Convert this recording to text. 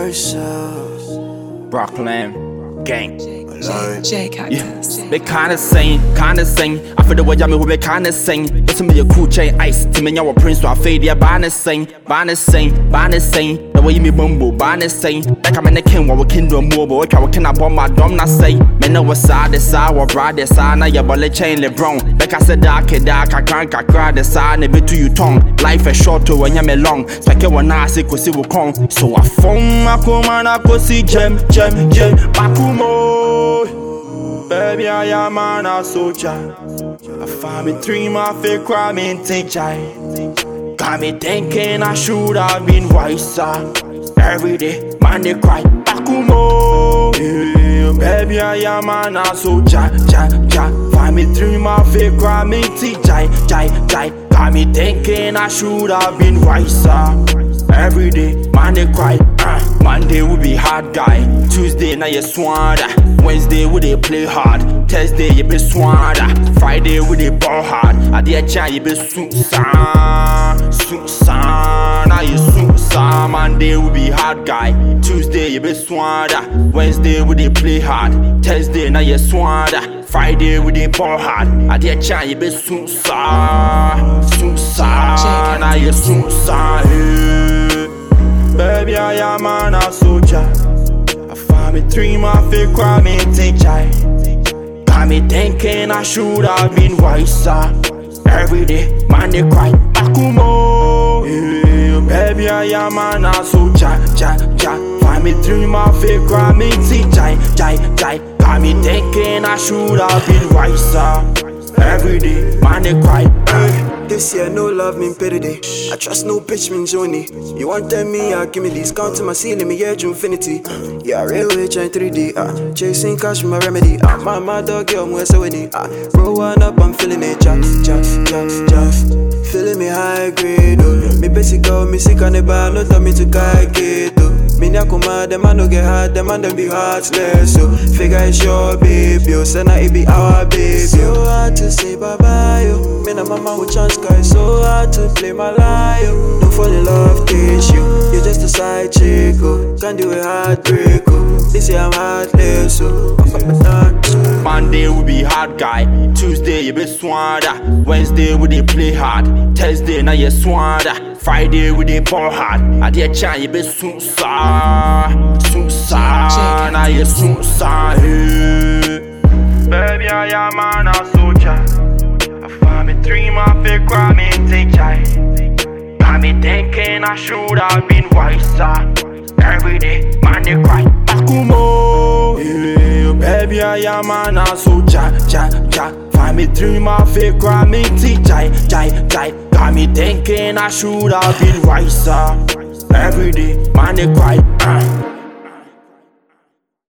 Versa. Brooklyn gang. J Cactus. They kinda sing. I feel the way me who be kinda sing. Listen me a cool chain ice. To me your prince so I fade ya banner sing. The way me bumbo banner sing. Like I'm in the king what we can do more but what can I bomb my dom not say. Me know what side the side what bride the side now your bullet chain LeBron. Like I said dark I can't cry the side never to you tongue. Life is short to when you long. Spike one ass it cause it will come. So I phone my command I go see gem Bakumo. Baby, I am an a soldier. I found me 3 my fake crime in teacher. Got me thinking I should have been wiser. Every day, man, they cry. Bakumo. Yeah, baby, I am an a soldier. Find me 3 my fake crime in teacher. Got me thinking I should have been wiser. Every day, man, they cry. Monday will be hard guy. Tuesday, now you swanda. Wednesday, we they play hard. Thursday, you be swanda. Friday, we they ball hard. At the edge, you be susan. Now you susan. Monday will be hard guy. Tuesday, you be swanda. Wednesday, we they play hard. Thursday, now you swanda. Friday, we they ball hard. At the edge, you be susan. Now you susan. Baby, I am an a soldier. I found me 3 my fake crime in teacher. Got me thinking I should have been wiser. Every day, man, they cry. Bakumo. Yeah, baby, I am an a soldier. Find me 3 my fake crime in teacher. Got me thinking I should have been wiser. Every day, man, they cry. This year, no love mean payday. I trust no bitch mean Johnny. You want tell me, give me discount to my ceiling, me yeah, to infinity. Yeah, railway chain 3D. Chasing cash for my remedy. My dog, yo, I'm so winning. Roll one up, I'm feeling it. Feeling me high grade. Me basic girl, me sick on the bar, no tell me to get. Me nyakuma, them man no get hard, them man them be heartless. So figure it's your baby, yo. Say now it be our baby. So hard to say bye bye, yo. Me and mama with chance, guys. So hard to play my life, yo. Don't fall in love, teach you. You're just a side chick, oh. Can't do a heartbreak, oh. This year I'm heartless, so Monday will be hard guy. Tuesday you be swanda. Wednesday we they play hard. Thursday now you swanda. Friday we they ball hard. At the chance you be susan. Now you susan. Baby, I am an a soldier. I found me 3 my fake crime in teacher. Got me thinking I should have been wiser. Every day, man, they cry. Bakumo. Yeah, baby, I am an a soldier. Find me 3 my fake crime in teacher. Got me thinking I should have been wiser. Every day, man, they cry.